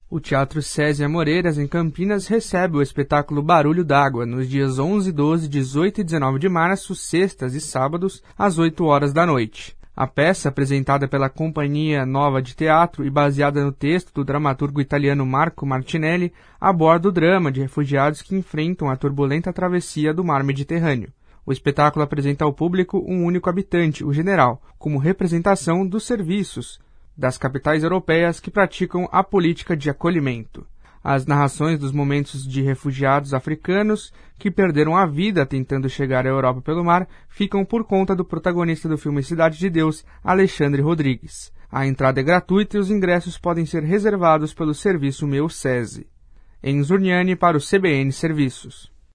O Teatro SESI Amoreiras, em Campinas, recebe o espetáculo Barulho d'Água, nos dias 11, 12, 18 e 19 de março, sextas e sábados, às 8 horas da noite. A peça, apresentada pela Companhia Nova de Teatro e baseada no texto do dramaturgo italiano Marco Martinelli, aborda o drama de refugiados que enfrentam a turbulenta travessia do mar Mediterrâneo. O espetáculo apresenta ao público um único habitante, o general, como representação dos serviços das capitais europeias que praticam a política de acolhimento. As narrações dos momentos de refugiados africanos que perderam a vida tentando chegar à Europa pelo mar ficam por conta do protagonista do filme Cidade de Deus, Alexandre Rodrigues. A entrada é gratuita e os ingressos podem ser reservados pelo serviço Meu SESI. Em Zurniane para o CBN Serviços.